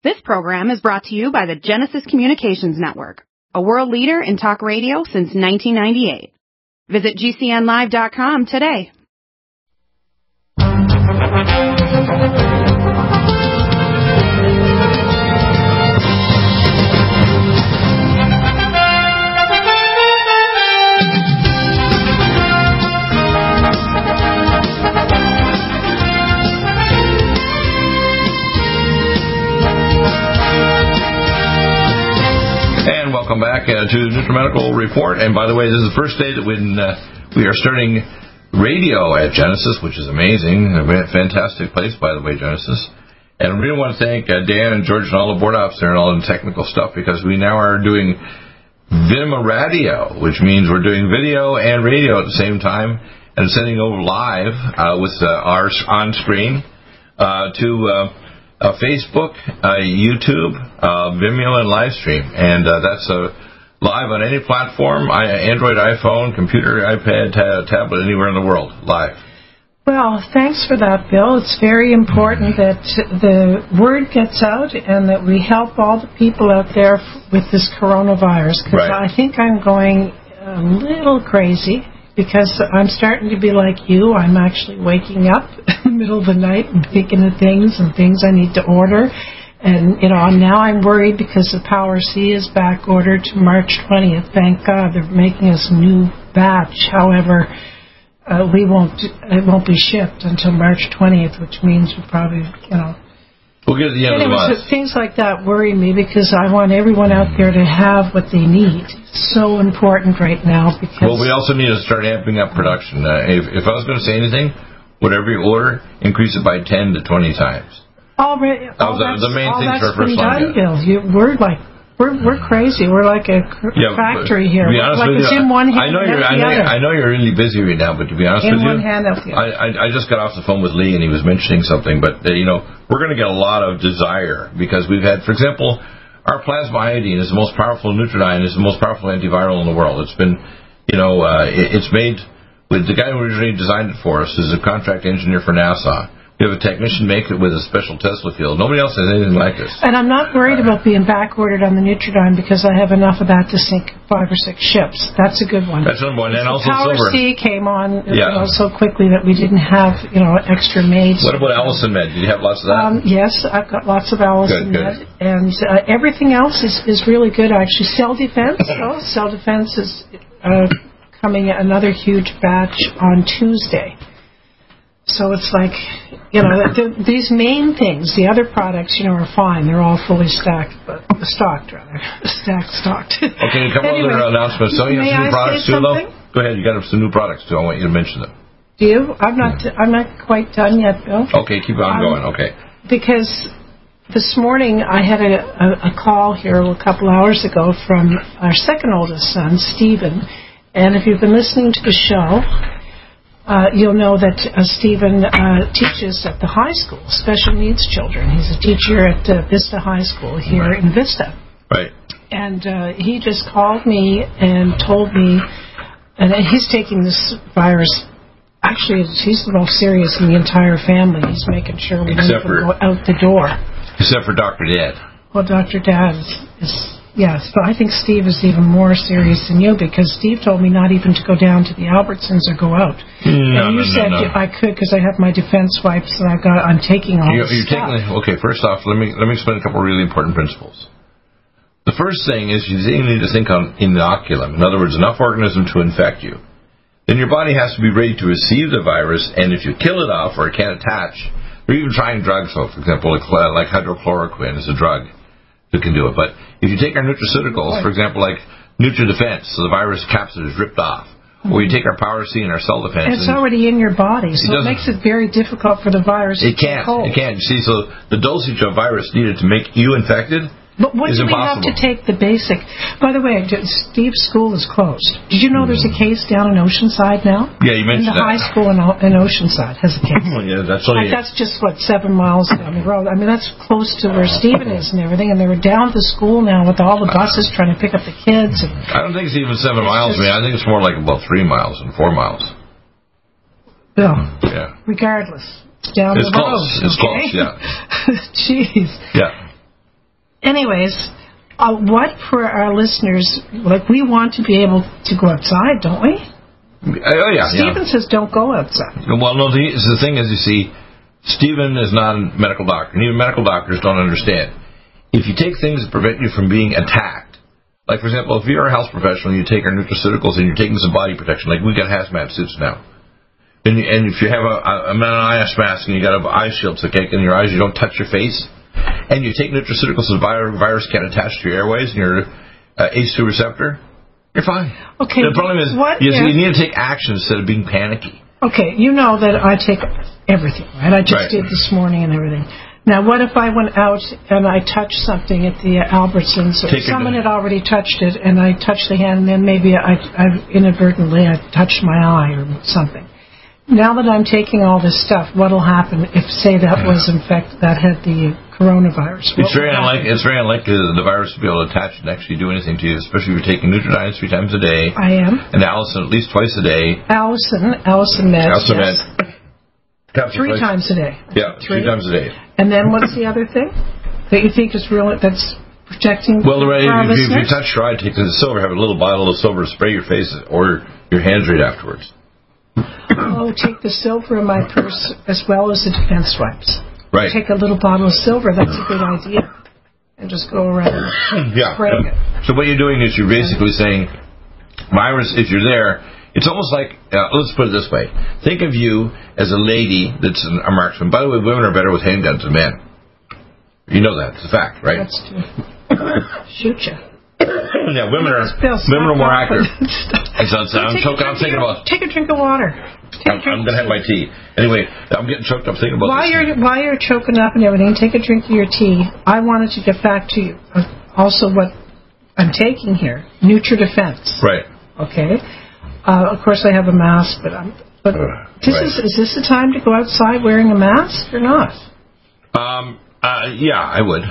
This program is brought to you by the Genesis Communications Network, a world leader in talk radio since 1998. Visit GCNlive.com today. Welcome back to NutriMedical Report. And by the way, this is the first day that we are starting radio at Genesis, which is amazing. A fantastic place, by the way, Genesis. And I really want to thank Dan and George and all the board ops there and all the technical stuff, because we now are doing Vinima Radio, which means we're doing video and radio at the same time and sending over live with ours on screen to Facebook, YouTube, Vimeo, and Livestream. And that's live on any platform, Android, iPhone, computer, iPad, tablet, anywhere in the world, live. Well, thanks for that, Bill. It's very important that the word gets out and that we help all the people out there with this coronavirus, because I think I'm going a little crazy. Because I'm starting to be like you. I'm actually waking up in the middle of the night and thinking of things and things I need to order. And, now I'm worried because the Power C is back ordered to March 20th. Thank God they're making us a new batch. However, it won't be shipped until March 20th, which means we'll probably, We'll get to the end of the month. Things like that worry me because I want everyone out there to have what they need. It's so important right now. Because we also need to start amping up production. If I was going to say anything, whatever you order, increase it by 10 to 20 times. The main thing for first line. We're crazy. We're like a factory here. It's in one hand. I know you're really busy right now, but to be honest with you, I just got off the phone with Lee and he was mentioning something. But we're going to get a lot of desire because we've had, for example, our plasma iodine is the most powerful Nutridyne, is the most powerful antiviral in the world. It's been, it's made with the guy who originally designed it for us is a contract engineer for NASA. We have a technician make it with a special Tesla field. Nobody else has anything like this. And I'm not worried about being back-ordered on the Nutridyne because I have enough of that to sink 5 or 6 ships. That's a good one. That's number one. And also Power silver. C came on so quickly that we didn't have, extra maids. What about Allison Med? Did you have lots of that? Yes, I've got lots of Allison Med. And everything else is really good, actually. Cell Defense. Cell Defense is coming another huge batch on Tuesday. So it's like, these main things, the other products, are fine. They're all fully stocked. Okay, a couple other announcements. So you have some new products too, though? Go ahead, you got some new products too. I want you to mention them. Do you? I'm not quite done yet, Bill. Okay, keep on going. Okay. Because this morning I had a call here a couple hours ago from our second oldest son, Stephen. And if you've been listening to the show, you'll know that Stephen teaches at the high school, special needs children. He's a teacher at Vista High School here in Vista. Right. And he just called me and told me, and he's taking this virus. Actually, he's the most serious in the entire family. He's making sure we don't go out the door. Except for Dr. Dad. Well, Dr. Dad is yes, but I think Steve is even more serious than you because Steve told me not even to go down to the Albertsons or go out. And you said if I could because I have my defense wipes and I'm taking all this stuff. Okay, first off, let me explain a couple of really important principles. The first thing is you need to think on inoculum. In other words, enough organism to infect you. Then your body has to be ready to receive the virus, and if you kill it off or it can't attach, they're even trying drugs. So, for example, like hydrochloroquine is a drug that can do it. But if you take our nutraceuticals, for example, like NutriDefense, so the virus capsid is ripped off, or you take our Power C and our Cell Defense. It's already in your body, so it makes it very difficult for the virus to take hold. It can't. See, so the dosage of virus needed to make you infected But what do we have to take the basic? By the way, Steve's school is closed. Did you know there's a case down in Oceanside now? Yeah, you mentioned that. The high school in Oceanside has a case. Yeah, that's just, 7 miles down the road. I mean, that's close to where Stephen is and everything, and they were down to school now with all the buses trying to pick up the kids. And I don't think it's even 7 miles, man. I think it's more like about 3 miles and 4 miles. Bill. Yeah. Regardless. It's down the road. It's close, yeah. Jeez. Yeah. Anyways, what for our listeners, like we want to be able to go outside, don't we? Oh, yeah. Stephen says don't go outside. Well, no, the thing is, you see, Stephen is not a medical doctor, and even medical doctors don't understand. If you take things that prevent you from being attacked, like, for example, if you're a health professional and you take our nutraceuticals and you're taking some body protection, like we got hazmat suits now, and if you have an eye mask and you got an eye shield so it can't get in your eyes, you don't touch your face, and you take nutraceuticals so the virus can't attach to your airways and your ACE2 receptor, you're fine. Okay. The problem is you need to take action instead of being panicky. Okay, you know that I take everything, right? I just did this morning and everything. Now, what if I went out and I touched something at the Albertsons, or someone had already touched it, and I touched the hand, and then maybe I inadvertently touched my eye or something. Now that I'm taking all this stuff, what will happen if, say, that was in fact that had the coronavirus? It's very unlikely the virus to be able to attach and actually do anything to you, especially if you're taking Nutridyne 3 times a day. I am. And Allison at least twice a day. Allison meds. Yes. 3 times a day. Yeah, 3 times a day. And then what's the other thing that you think is real? That's protecting. Well, if you touch dry, take the silver, have a little bottle of silver, spray your face or your hands right afterwards. Oh, take the silver in my purse as well as the defense wipes. Right. Take a little bottle of silver. That's a good idea. And just go around spraying it. So what you're doing is you're basically saying, virus, if you're there, it's almost like, let's put it this way. Think of you as a lady that's a marksman. By the way, women are better with handguns than men. You know that. It's a fact, right? That's true. Shoot you. Yeah, women are more accurate. I'm thinking about. Take a drink of water. I'm going to have my tea. Anyway, I'm getting choked up thinking about this. While you're choking up and everything, take a drink of your tea. I wanted to get back to you. Also, what I'm taking here, NutriDefense. Right. Okay. Of course, I have a mask, but is this the time to go outside wearing a mask or not? Yeah, I would.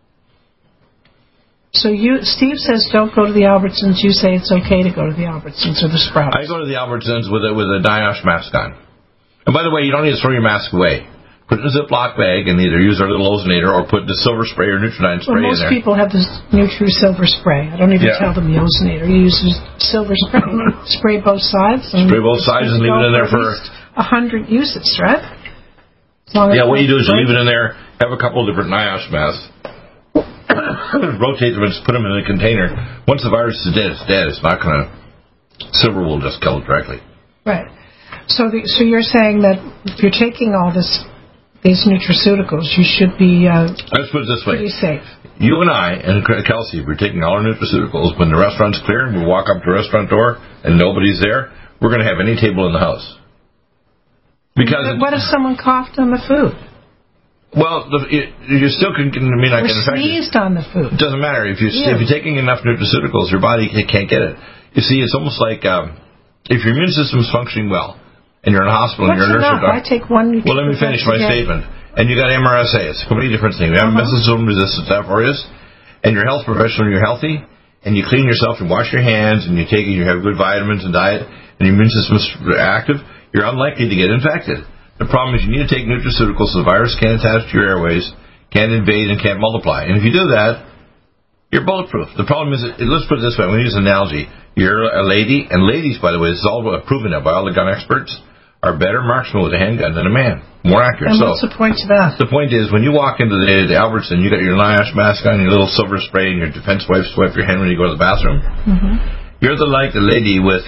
So Steve says don't go to the Albertsons. You say it's okay to go to the Albertsons or the Sprouts. I go to the Albertsons with a NIOSH mask on. And by the way, you don't need to throw your mask away. Put it in a Ziploc bag and either use our little ozonator or put the silver spray or Nutridyne spray in there. Most people have this Nutri-Silver spray. I don't even tell them the ozonator. You use silver spray. Spray both sides. Spray both sides and leave it in there for 100 uses, right? What you do is you leave it in there, have a couple of different NIOSH masks, rotate them and just put them in a container. Once the virus is dead, it's dead. It's not going to... Silver will just kill it directly. Right. So you're saying that if you're taking all these nutraceuticals, you should be let's put it this way. Pretty safe. You and I and Kelsey, we're taking all our nutraceuticals. When the restaurant's clear, we walk up to the restaurant door and nobody's there, we're going to have any table in the house. Because what if someone coughed on the food? Well, you still can infect it. Sneezed on the food. It doesn't matter. If you're taking enough nutraceuticals, your body can't get it. You see, it's almost like if your immune system is functioning well, and you're in a hospital and you're a nurse or doctor. I take one nutrient. Well, let me finish my statement. And you got MRSA. It's a completely different thing. You have methicillin-resistant Staph aureus, and you're a health professional and you're healthy, and you clean yourself and wash your hands, and you have good vitamins and diet, and your immune system is active, you're unlikely to get infected. The problem is you need to take nutraceuticals so the virus can't attach to your airways, can't invade, and can't multiply. And if you do that, you're bulletproof. The problem is, let's put it this way. I'm going to use an analogy. You're a lady, and ladies, by the way, this is all proven now by all the gun experts, are better marksmen with a handgun than a man. More accurate. And what's the point of that? The point is, when you walk into the Albertson, you got your NIOSH mask on, your little silver spray, and your defense wipes to wipe your hand when you go to the bathroom. Mm-hmm. You're the lady with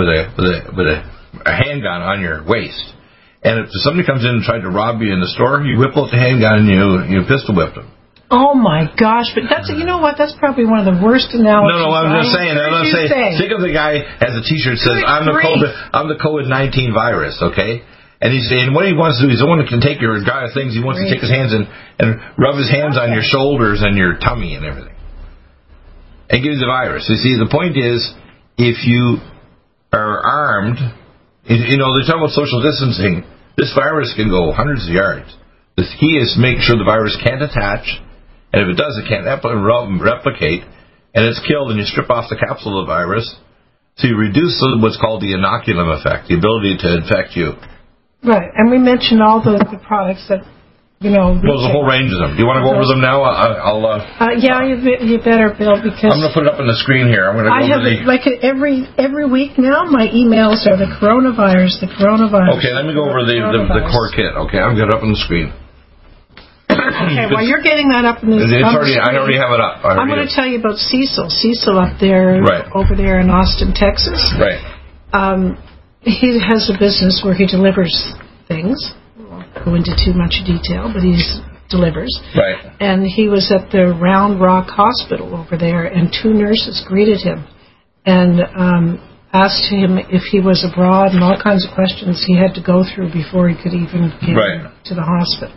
a handgun on your waist. And if somebody comes in and tried to rob you in the store, you whip out the handgun and you pistol whip them. Oh my gosh! But that's you know what? That's probably one of the worst analogies. No, I'm just saying. Think of the guy has a T-shirt that says I'm the COVID-19 virus, okay? And he's saying what he wants to do is he wants to take your guy things. He wants to take his hands and rub his hands on your shoulders and your tummy and everything, and give you the virus. You see, the point is, if you are armed, they're talking about social distancing. This virus can go hundreds of yards. The key is to make sure the virus can't attach. And if it does, it can't replicate, and it's killed, and you strip off the capsule of the virus, so you reduce what's called the inoculum effect, the ability to infect you. Right, and we mentioned all the products that There's a whole range of them. Do you want to go over them now? You better, Bill, because I'm going to put it up on the screen here. I'm going to go I have it like every week now. My emails are the coronavirus. Okay, let me go over the core kit. Okay, I've got it up on the screen. Okay, while you're getting that up in the screen, I already have it up. I'm going to tell you about Cecil. Cecil up there, over there in Austin, Texas. Right. He has a business where he delivers things. I won't go into too much detail, but he delivers. Right. And he was at the Round Rock Hospital over there, and 2 nurses greeted him and asked him if he was abroad and all kinds of questions he had to go through before he could even get to the hospital.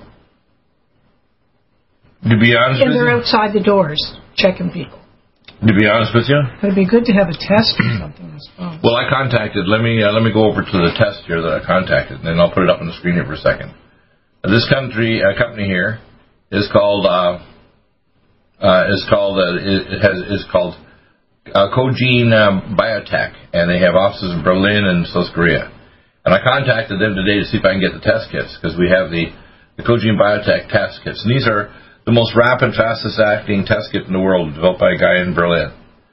To be honest with you? And they're outside the doors checking people. To be honest with you? It'd be good to have a test or something, I suppose. Well, I contacted, let me go over to the test here that I contacted, and then I'll put it up on the screen here for a second. This company here is called Cogene Biotech, and they have offices in Berlin and South Korea. And I contacted them today to see if I can get the test kits, because we have the Cogene Biotech test kits. And these are the most rapid, fastest-acting test kit in the world, developed by a guy in Berlin.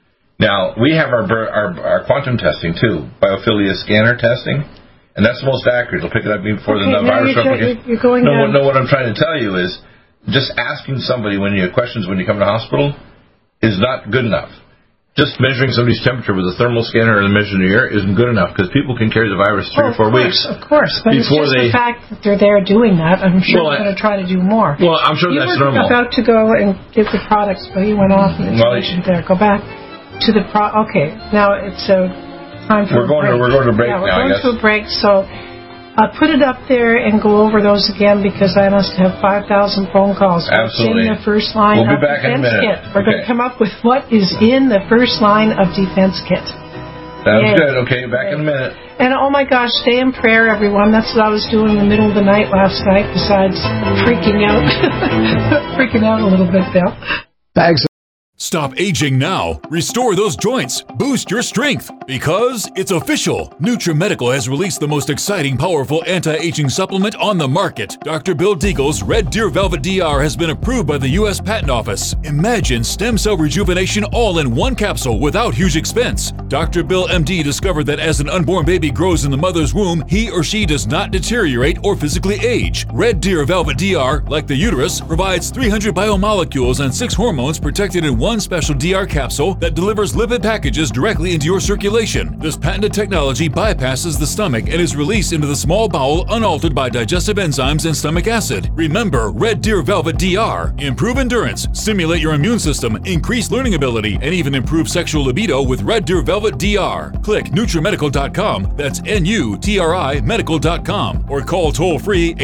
Now, we have our quantum testing, too, biophilia scanner testing, and that's the most accurate. It'll pick it up even before the virus replication. No, what I'm trying to tell you is just asking somebody when you have questions when you come to the hospital is not good enough. Just measuring somebody's temperature with a thermal scanner and measuring the air isn't good enough, because people can carry the virus 3 or 4 weeks. Of course, but it's just the fact that they're there doing that. I'm sure they're going to try to do more. Well, I'm sure that's normal. You were about to go and give the products, but you went off the information there. Go back to the Okay, now it's time for a break. We're going to break now, I guess. We're going to a break, so I'll put it up there and go over those again, because I must have 5,000 phone calls. Absolutely. What's in the first line of defense in a minute. kit. We're going to come up with what is in the first line of defense kit. Sounds good. Okay, back in a minute. And oh my gosh, stay in prayer, everyone. That's what I was doing in the middle of the night last night, besides freaking out. Freaking out a little bit, Bill. Bags. Stop aging now. Restore those joints. Boost your strength. Because it's official. NutriMedical has released the most exciting, powerful anti-aging supplement on the market. Dr. Bill Deagle's Red Deer Velvet DR has been approved by the U.S. Patent Office. Imagine stem cell rejuvenation all in one capsule without huge expense. Dr. Bill MD discovered that as an unborn baby grows in the mother's womb, he or she does not deteriorate or physically age. Red Deer Velvet DR, like the uterus, provides 300 biomolecules and 6 hormones protected in one special DR capsule that delivers lipid packages directly into your circulation. This patented technology bypasses the stomach and is released into the small bowel unaltered by digestive enzymes and stomach acid. Remember Red Deer Velvet DR. Improve endurance, stimulate your immune system, increase learning ability, and even improve sexual libido with Red Deer Velvet DR. Click NutriMedical.com, that's N-U-T-R-I medical.com, or call toll-free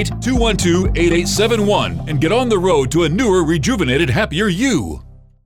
888-212-8871 and get on the road to a newer, rejuvenated, happier you.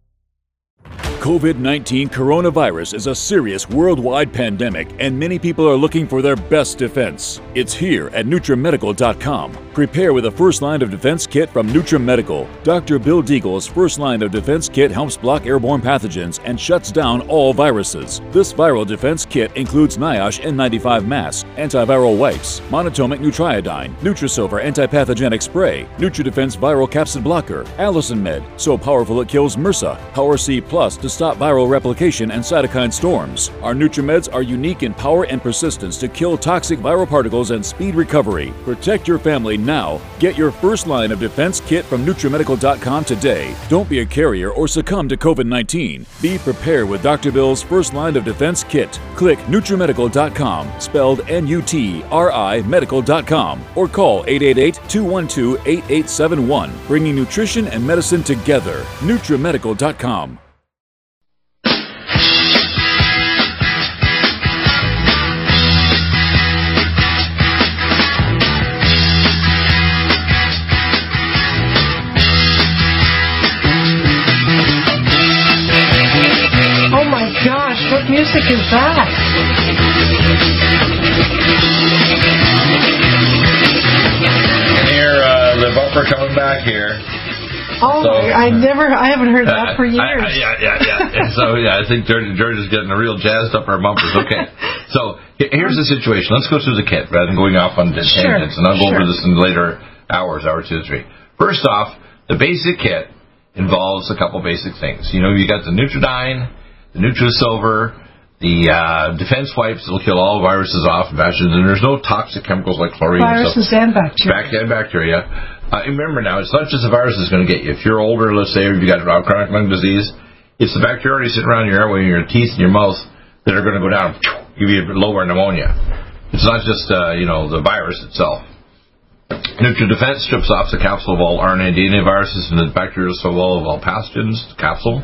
COVID-19 coronavirus is a serious worldwide pandemic, and many people are looking for their best defense. It's here at NutriMedical.com. Prepare with a first line of defense kit from NutriMedical. Dr. Bill Deagle's first line of defense kit helps block airborne pathogens and shuts down all viruses. This viral defense kit includes NIOSH N95 masks, antiviral wipes, monatomic Nutriodine, Nutrisilver antipathogenic spray, NutriDefense viral capsid blocker, Allison Med, so powerful it kills MRSA, Power C Plus to stop viral replication and cytokine storms. Our NutriMeds are unique in power and persistence to kill toxic viral particles and speed recovery. Protect your family now. Get your first line of defense kit from NutriMedical.com today. Don't be a carrier or succumb to COVID-19. Be prepared with Dr. Bill's first line of defense kit. Click NutriMedical.com, spelled N-U-T-R-I medical.com, or call 888-212-8871, bringing nutrition and medicine together. NutriMedical.com. What music is that? Here, the bumper coming back here. Oh, so, I haven't heard that for years. So, I think George is getting a real jazzed up our bumpers. Okay. So, here's the situation. Let's go through the kit rather than going off on tangents, and I'll go over this in later hour 2 to 3. First off, the basic kit involves a couple basic things. You got the Nutridyne, the NutriSilver, the defense wipes that'll kill all viruses off and pathogens, and there's no toxic chemicals like chlorine. Viruses and bacteria. Bacteria. Remember now, it's not just the virus that's going to get you. If you're older, let's say, or you've got chronic lung disease, it's the bacteria sitting around your airway, your teeth, and your mouth that are going to go down, give you a lower pneumonia. It's not just the virus itself. NutriDefense strips off the capsule of all RNA DNA viruses and the bacterial cell of all pathogens. The capsule.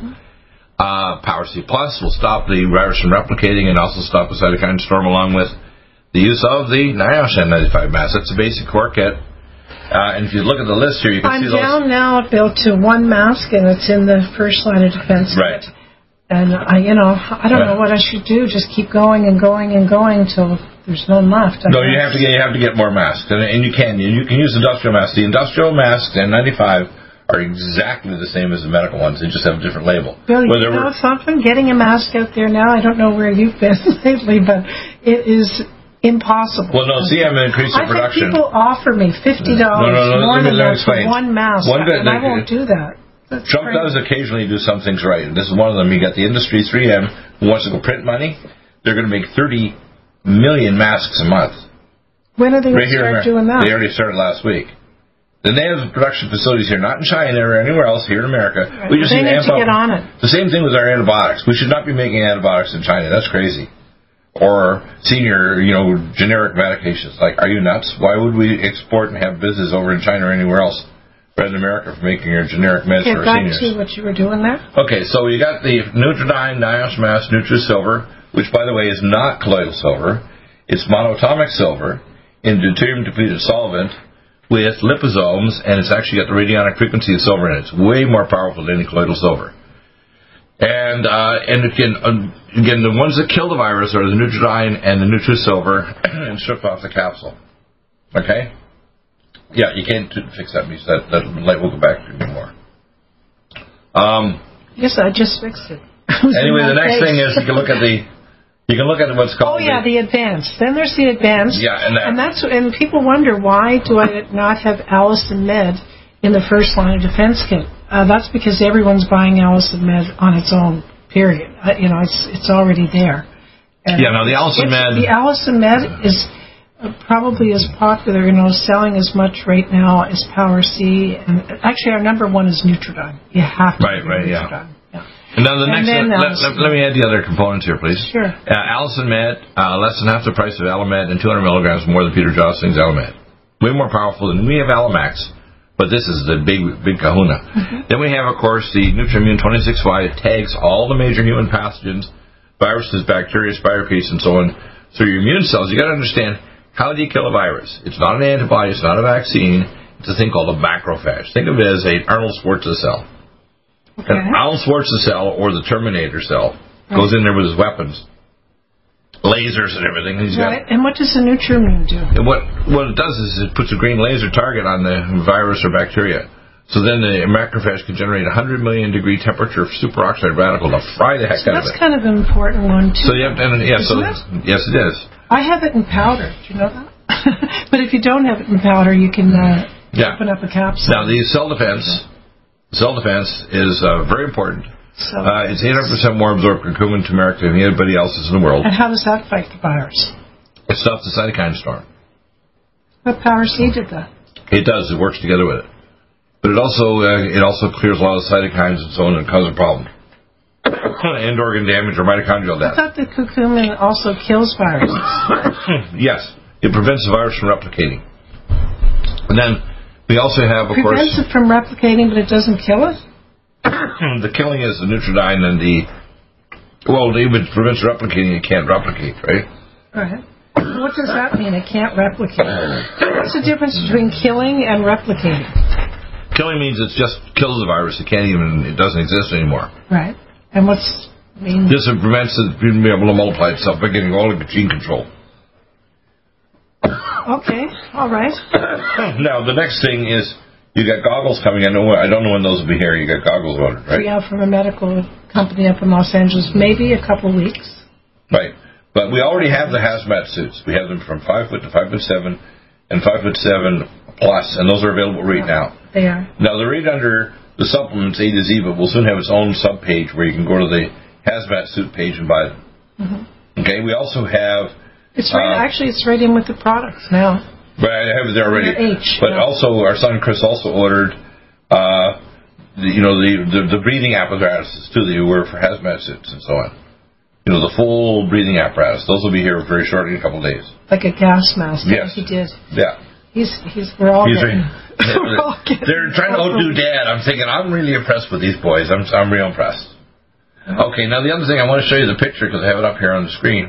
Power C Plus will stop the virus from replicating and also stop the cytokine storm, along with the use of the NIOSH N95 mask. That's a basic core kit. And if you look at the list here, you can see those. I'm down now, Bill, to one mask, and it's in the first line of defense right. kit. And I don't know what I should do. Just keep going and going and going till there's none left. You have to get more masks, and you can use industrial masks. The industrial masks N95 are exactly the same as the medical ones. They just have a different label. Bill, you know something? Getting a mask out there now, I don't know where you've been lately, but it is impossible. Well, no, see, I'm increasing production. I've had people offer me $50 more than that for one mask, and I won't do that. Trump does occasionally do some things right, and this is one of them. You got the industry 3M who wants to go print money. They're going to make 30 million masks a month. When are they going to start doing that? They already started last week. Then they have production facilities here, not in China or anywhere else, here in America. Right. We just need to get on it. The same thing with our antibiotics. We should not be making antibiotics in China. That's crazy. Or senior, generic medications. Like, are you nuts? Why would we export and have business over in China or anywhere else rather than America for making your generic meds for seniors? Back to what you were doing there. Okay, so you got the Nutridyne, NIOSH mask, NutriSilver, which, by the way, is not colloidal silver. It's monatomic silver in deuterium-depleted solvent with liposomes, and it's actually got the radionic frequency of silver in it. It's way more powerful than any colloidal silver. And again, the ones that kill the virus are the Nutridyne and the NutriSilver, and strip off the capsule. Okay? Yeah, you can't fix that. That light will go back to me more. Yes, I just fixed it. Anyway, the next thing is you can look at what's called. The advanced. Then there's the advanced. Yeah, and people wonder, why do I not have Allison Med in the first line of defense kit? That's because everyone's buying Allison Med on its own. Period. It's already there. And the Allison Med. The Allison Med is probably as popular, selling as much right now as Power C. And actually, our number one is Nutridyne. You have to. Right. Yeah. And now the next one, let me add the other components here, please. Sure. Allison Med, less than half the price of Alamed and 200 milligrams more than Peter Josling's Alamed. Way more powerful than we have Alamax, but this is the big kahuna. Mm-hmm. Then we have, of course, the Nutrimmune 26Y. It tags all the major human pathogens, viruses, bacteria, spirochetes, and so on. So your immune cells, you got to understand, how do you kill a virus? It's not an antibody, it's not a vaccine. It's a thing called a macrophage. Think of it as an Arnold Schwarzenegger cell. Okay. An Arnold Schwarzenegger cell, or the Terminator cell, goes in there with his weapons, lasers and everything. And what does the Nutrimmune do? What it does is it puts a green laser target on the virus or bacteria. So then the macrophage can generate 100 million degree temperature superoxide radical to fry the heck out of it. That's kind of an important one too. So you have to, yes, it is. I have it in powder. Do you know that? But if you don't have it in powder, you can open up a capsule. Now the cell defense is very important. So, it's 800% more absorbed curcumin, turmeric than anybody else's in the world. And how does that fight the virus? It stops the cytokine storm. But Power C did that. It does. It works together with it. But it also clears a lot of cytokines and so on and causes a problem. End organ damage or mitochondrial death. I thought the curcumin also kills viruses. Yes. It prevents the virus from replicating. And then we also have, of course... Prevents it from replicating, but it doesn't kill it? The killing is the Nutridyne and the... Well, it prevents replicating. It can't replicate, right? Right. What does that mean? It can't replicate. What's the difference between killing and replicating? Killing means it just kills the virus. It doesn't exist anymore. Right. And what's mean? This prevents it from being able to multiply itself by getting all of the gene control. Okay. All right. Now, the next thing is you got goggles coming. I don't know when those will be here. You got goggles ordered, right? We have from a medical company up in Los Angeles, maybe a couple of weeks. Right. But we already have the hazmat suits. We have them from 5 foot to 5'7", and 5'7" plus, and those are available right now. They are. Now, they're right under the supplements A to Z, but we'll soon have its own sub-page where you can go to the hazmat suit page and buy them. Mm-hmm. Okay, we also have... It's right. Actually, it's right in with the products now. But I have it there already. But yeah. also, our son Chris also ordered, the breathing apparatuses too that you wear for hazmat suits and so on. You know, the full breathing apparatus. Those will be here very shortly in a couple of days. Like a gas mask. Yes, he did. Yeah. We're all getting. They're trying to outdo Dad. I'm thinking I'm really impressed with these boys. I'm real impressed. Okay, now the other thing I want to show you the picture because I have it up here on the screen.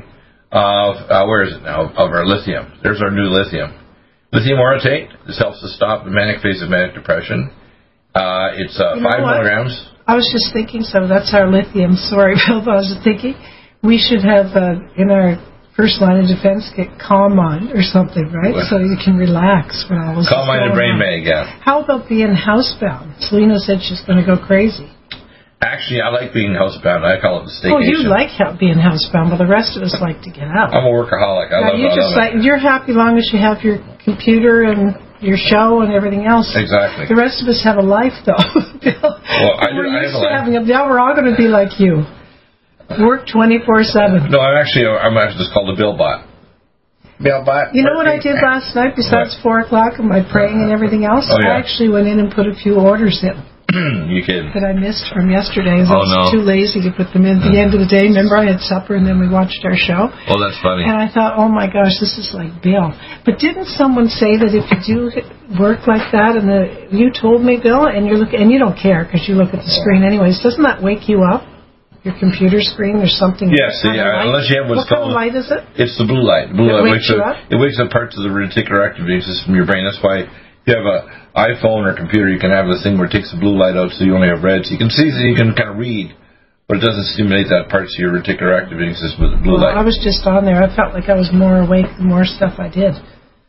Where is it now? Of our lithium. There's our new lithium. Lithium orotate. This helps to stop the manic phase of manic depression. It's 5 milligrams. I was just thinking, so that's our lithium. Sorry, Bill, but I was thinking we should have in our first line of defense get Calm Mind or something, right? So you can relax when all this Calm Mind and Brain Mag, yeah. How about being housebound? Selena said she's going to go crazy. Actually, I like being housebound. I call it the staycation. Oh, you like being housebound, but the rest of us like to get out. I'm a workaholic. You're happy long as you have your computer and your show and everything else. Exactly. The rest of us have a life, though. Bill. Well, I have a life. Now we're all going to be like you. Work 24/7. No, I'm actually just called a Billbot. Billbot. You know what I did last night besides 4 o'clock and my praying and everything else? Oh, yeah. I actually went in and put a few orders in. You kidding? That I missed from yesterday. I was too lazy to put them in. At the end of the day, remember I had supper and then we watched our show? Oh, that's funny. And I thought, oh my gosh, this is like Bill. But didn't someone say that if you do work like that, and you told me, Bill, and you don't care because you look at the screen anyways, doesn't that wake you up? Your computer screen, there's something. Yes, unless you have what's called. What kind of light is it? It's the blue light. The blue light wakes you up? It wakes up parts of the reticular activating system in your brain. That's why if you have an iPhone or computer, you can have this thing where it takes the blue light out, so you only have red. So you can see, so you can kind of read, but it doesn't stimulate that parts of your reticular activating system with the blue light. I was just on there. I felt like I was more awake the more stuff I did.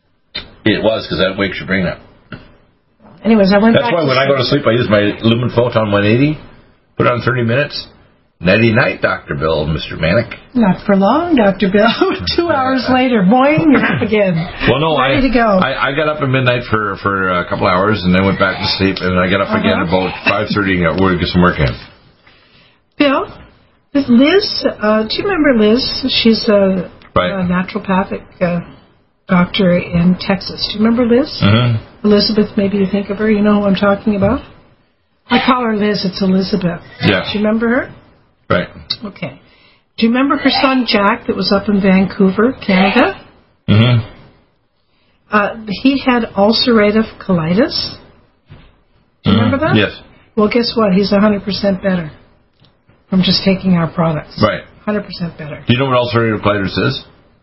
It was, because that wakes your brain up. Anyways, I went. That's why when I go to sleep, I use my Lumen Photon 180, put it on 30 minutes. Nighty night, Dr. Bill, Mr. Manic. Not for long, Dr. Bill. 2 hours later, boing, you're up again. Well, no, ready to go. I got up at midnight for a couple hours and then went back to sleep, and I got up again about 5:30 and got to get some work in. Bill, Liz, do you remember Liz? She's a naturopathic doctor in Texas. Do you remember Liz? Mm-hmm. Elizabeth, maybe you think of her. You know who I'm talking about? I call her Liz. It's Elizabeth. Yeah. Do you remember her? Right. Okay. Do you remember her son Jack that was up in Vancouver, Canada? Mm-hmm. He had ulcerative colitis. Do you remember that? Yes. Well, guess what? He's 100% better from just taking our products. Right. 100% better. Do you know what ulcerative colitis is?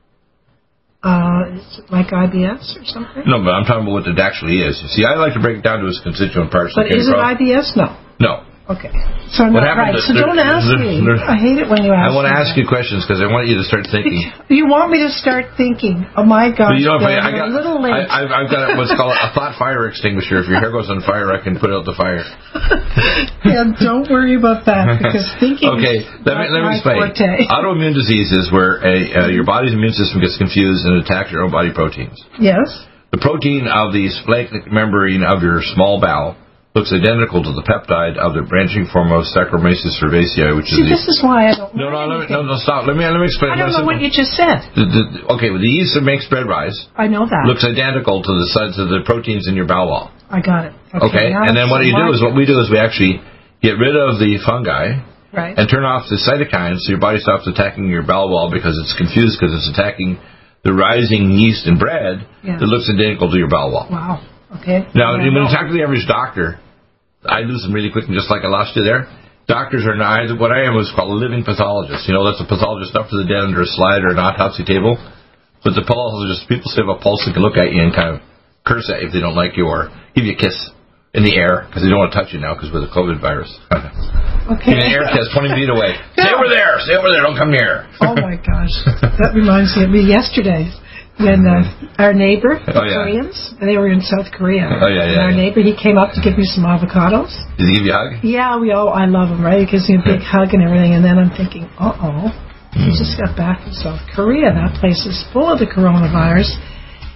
Is it like IBS or something? No, but I'm talking about what it actually is. You see, I like to break it down to its constituent parts. But is it IBS? No. No. Okay. So I'm not right. So don't ask me. I hate it when you ask me. I want to ask you questions because I want you to start thinking. You want me to start thinking? Oh my God! But you know, I got a little late. I've got what's called a thought fire extinguisher. If your hair goes on fire, I can put out the fire. Yeah, don't worry about that because thinking. Okay, let me explain. Autoimmune disease is where your body's immune system gets confused and attacks your own body proteins. Yes. The protein of the splenic membrane of your small bowel looks identical to the peptide of the branching form of Saccharomyces cerevisiae, which this is why I don't. No, stop. Let me explain. I don't know what you just said. Okay, the yeast that makes bread rise. I know that. Looks identical to the sides of the proteins in your bowel wall. I got it. Okay, and then what we do is we actually get rid of the fungi. Right. And turn off the cytokines so your body stops attacking your bowel wall because it's confused because it's attacking the rising yeast in bread that looks identical to your bowel wall. Wow. Okay. Now, when you talk to the average doctor, I lose them really quick, and just like I lost you there. Doctors are not, what I am is called a living pathologist. You know, that's a pathologist up to the dead under a slide or an autopsy table. But the pathologist, people still have a pulse and can look at you and kind of curse at you if they don't like you or give you a kiss in the air because they don't want to touch you now because with the COVID virus. Okay. Give you an air kiss 20 feet away. Stay over there, don't come near. Oh my gosh. That reminds me of me yesterday. When our neighbor, the Koreans, they were in South Korea. And our neighbor, he came up to give me some avocados. Did he give you a hug? Yeah, I love him, right? He gives me a big hug and everything. And then I'm thinking, he just got back from South Korea. That place is full of the coronavirus.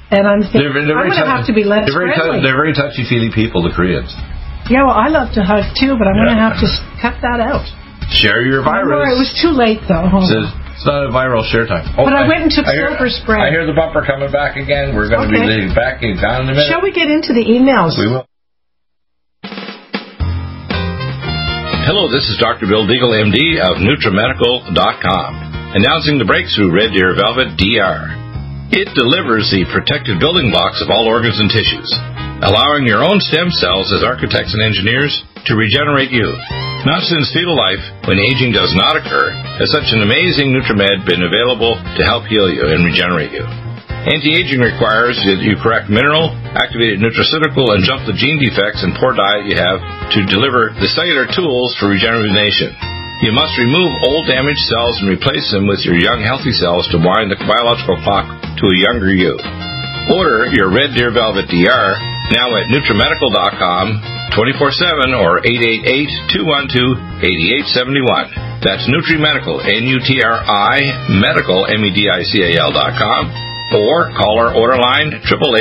And I'm thinking, I'm going to have to be less friendly. They're very touchy-feely people, the Koreans. Yeah, well, I love to hug, too, but I'm going to have to cut that out. Share your virus. It was too late, though. It's not a viral share time. But I went and took silver spray. I hear the bumper coming back again. We're going to be back in a minute. Shall we get into the emails? We will. Hello, this is Dr. Bill Deagle, MD of NutriMedical.com, announcing the breakthrough Red Deer Velvet DR. It delivers the protective building blocks of all organs and tissues, allowing your own stem cells as architects and engineers to regenerate you. Not since fetal life, when aging does not occur, has such an amazing NutriMed been available to help heal you and regenerate you. Anti-aging requires that you correct mineral, activated nutraceutical, and jump the gene defects and poor diet you have to deliver the cellular tools for regeneration. You must remove old damaged cells and replace them with your young healthy cells to wind the biological clock to a younger you. Order your Red Deer Velvet DR now at NutriMedical.com 24/7 or 888-212-8871. That's NutriMedical, N-U-T-R-I, Medical, MEDICAL.com, or call our order line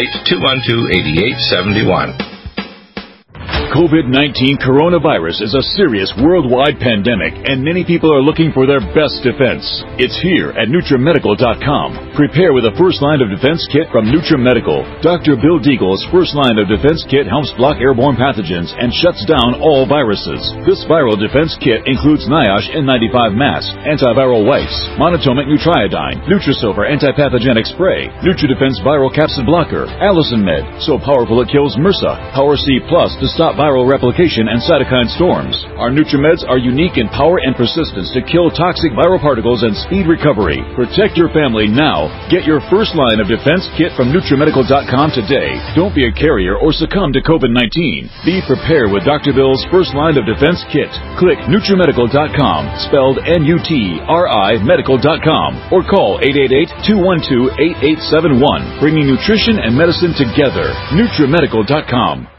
888-212-8871. COVID-19 coronavirus is a serious worldwide pandemic, and many people are looking for their best defense. It's here at NutriMedical.com. Prepare with a first line of defense kit from NutriMedical. Dr. Bill Deagle's first line of defense kit helps block airborne pathogens and shuts down all viruses. This viral defense kit includes NIOSH N95 mask, antiviral wipes, monatomic Nutriodine, Nutrisilver antipathogenic spray, NutriDefense viral capsid blocker, Allison Med, so powerful it kills MRSA, Power C Plus to stop viral replication and cytokine storms. Our NutriMeds are unique in power and persistence to kill toxic viral particles and speed recovery. Protect your family now. Get your first line of defense kit from NutriMedical.com today. Don't be a carrier or succumb to COVID-19. Be prepared with Dr. Bill's first line of defense kit. Click NutriMedical.com, spelled N-U-T-R-I Medical.com, or call 888-212-8871, bringing nutrition and medicine together. NutriMedical.com.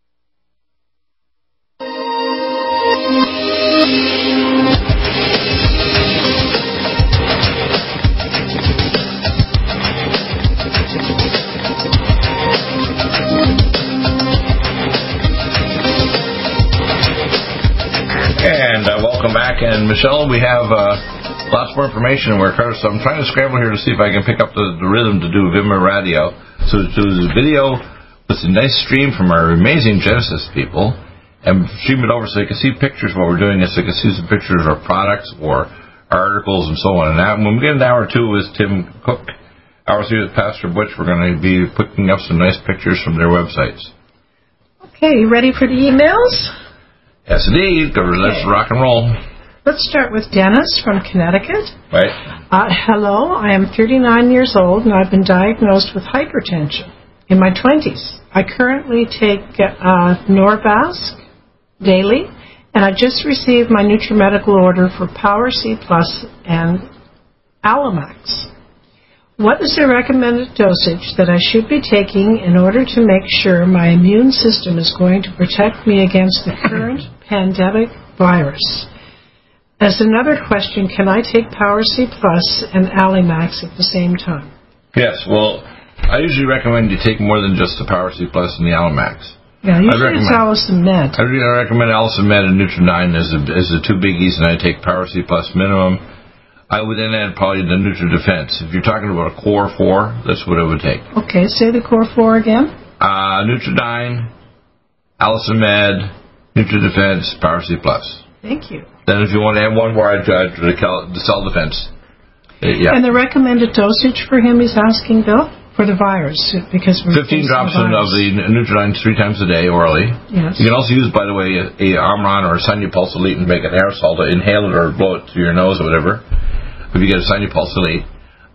Welcome back, and Michelle, we have lots more information. So I'm trying to scramble here to see if I can pick up the rhythm to do Vimmer Radio. So to do the video with a nice stream from our amazing Genesis people, and stream it over so you can see pictures of what we're doing, so you can see some pictures of our products or articles and so on. And that, when we get into hour 2 with Tim Cook, hour 3 with Pastor Butch, we're going to be putting up some nice pictures from their websites. Okay, you ready for the emails? Yes, indeed. Let's rock and roll. Let's start with Dennis from Connecticut. Right. Hello, I am 39 years old, and I've been diagnosed with hypertension in my 20s. I currently take Norvasc daily, and I just received my NutriMedical order for Power C Plus and Alamax. What is the recommended dosage that I should be taking in order to make sure my immune system is going to protect me against the current pandemic virus? As another question, can I take Power C Plus and Alamax at the same time? Yes, well, I usually recommend you take more than just the Power C Plus and the Alamax. Yeah, usually it's Allison Med. I recommend Allison Med and Nutri9 as the two biggies, and I take Power C Plus minimum. I would then add probably the NutriDefense. If you're talking about a Core 4, that's what I would take. Okay, say the Core 4 again. Nutri9, Allison Med, NutriDefense, Power C Plus. Thank you. Then if you want to add one more, I'd add the Cell Defense. Yeah. And the recommended dosage for him, he's asking, Bill? For the virus, because we're 15 drops of the Nutri9 3 times a day orally. Yes. You can also use, by the way, a Omron or a Sinupulse Elite and make an aerosol to inhale it or blow it through your nose or whatever. If you get a Sinupulse Elite,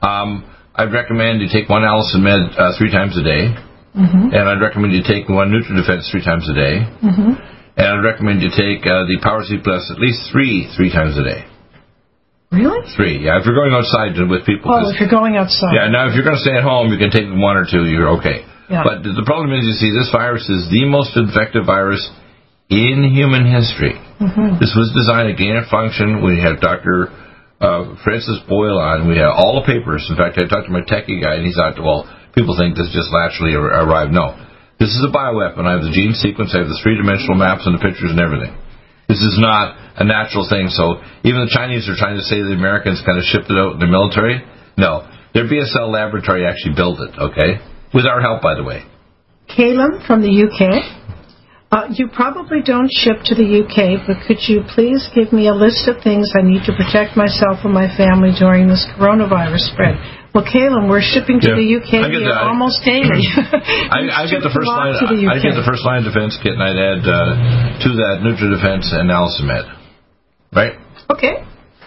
I'd recommend you take one Allison Med 3 times a day, and I'd recommend you take one NutriDefense 3 times a day, and I'd recommend you take the Power C Plus at least three times a day. Really? 3, yeah. If you're going outside with people. Oh, if you're going outside. Yeah, now if you're going to stay at home, you can take 1 or 2, you're okay. Yeah. But the problem is, you see, this virus is the most infective virus in human history. This was designed to gain a function. We have Dr. Francis Boyle on. We have all the papers. In fact, I talked to my techie guy, and he thought, well, people think this just naturally arrived. No. This is a bioweapon. I have the gene sequence, I have the three-dimensional maps and the pictures and everything. This is not a natural thing. So even the Chinese are trying to say the Americans kind of shipped it out in the military. No. Their BSL laboratory actually built it, okay? With our help, by the way. Caleb from the UK. You probably don't ship to the UK, but could you please give me a list of things I need to protect myself and my family during this coronavirus spread? Well, Caleb, we're shipping to the UK almost daily. I get the first line. I get the first line defense kit, and I'd add to that NutriDefense and Alcimed. Right? Okay.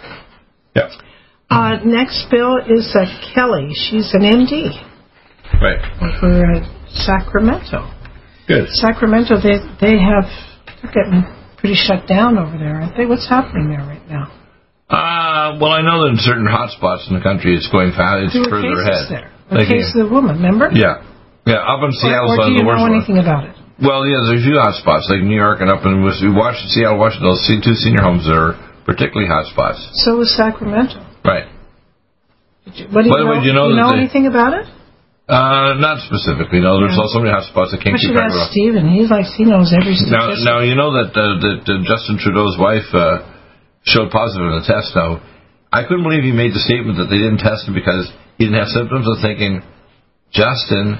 Yeah. Next bill is Kelly. She's an MD. Right. For Sacramento. Good. Sacramento, they're getting pretty shut down over there, aren't they? What's happening there right now? Well, I know that in certain hot spots in the country, it's going fast. It's further ahead. There. The case of the woman, remember? Yeah. Yeah, up in Seattle. Or do you know anything about it? Well, yeah, there's a few hot spots, like New York and up in Seattle, Washington. Those two senior homes are particularly hot spots. So is Sacramento. Right. What do you know? Do you know anything about it? Not specifically. No, there's so many hot spots I can't keep track of. Stephen. He knows every statistic. Now you know that Justin Trudeau's wife showed positive in the test. Now, I couldn't believe he made the statement that they didn't test him because he didn't have symptoms. I'm thinking, Justin.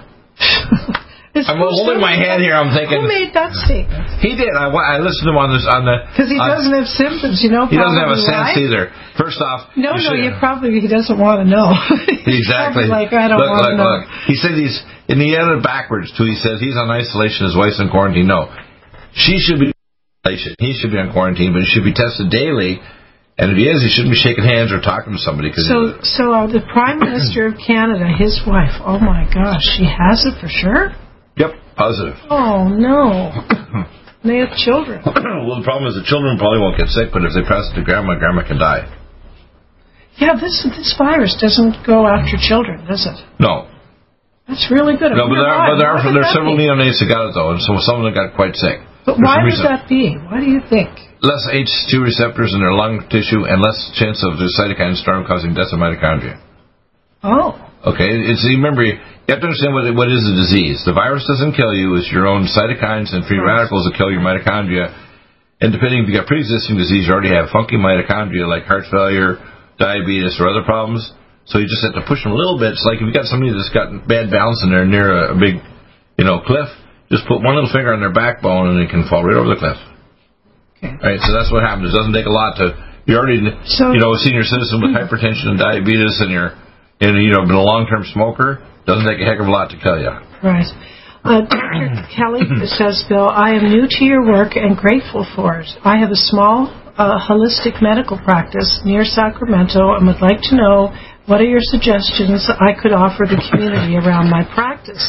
I'm holding my hand here. I'm thinking. Who made that statement? He did. I listened to him on the. Because he doesn't have symptoms, you know. He doesn't have a sense either. First off. He doesn't want to know. Exactly. Like I don't want to know. Look. He said and he added backwards too. He says he's on isolation. His wife's in quarantine. No, she should be on isolation. He should be on quarantine, but he should be tested daily. And if he is, he shouldn't be shaking hands or talking to somebody. So the Prime Minister of Canada, his wife. Oh my gosh, she has it for sure. Yep, positive. Oh, no. They have children. Well, the problem is the children probably won't get sick, but if they pass it to grandma can die. Yeah, this virus doesn't go after children, does it? No. That's really good. No, but there are several neonates that got it, though, and so some of them got quite sick. But why would that be? Why do you think? Less H2 receptors in their lung tissue and less chance of the cytokine storm causing death of mitochondria. Oh. Okay, remember, you have to understand what is a disease. The virus doesn't kill you. It's your own cytokines and free radicals that kill your mitochondria. And depending if you got pre-existing disease, you already have funky mitochondria like heart failure, diabetes, or other problems. So you just have to push them a little bit. It's like if you got somebody that's got bad balance and they're near a big, cliff, just put one little finger on their backbone and they can fall right over the cliff. Okay. Right, so that's what happens. It doesn't take a lot to. You're already, a senior citizen with hypertension and diabetes, and been a long-term smoker. Doesn't take a heck of a lot to kill you. Right. Dr. Kelly says, Bill, I am new to your work and grateful for it. I have a small holistic medical practice near Sacramento and would like to know what are your suggestions I could offer the community around my practice.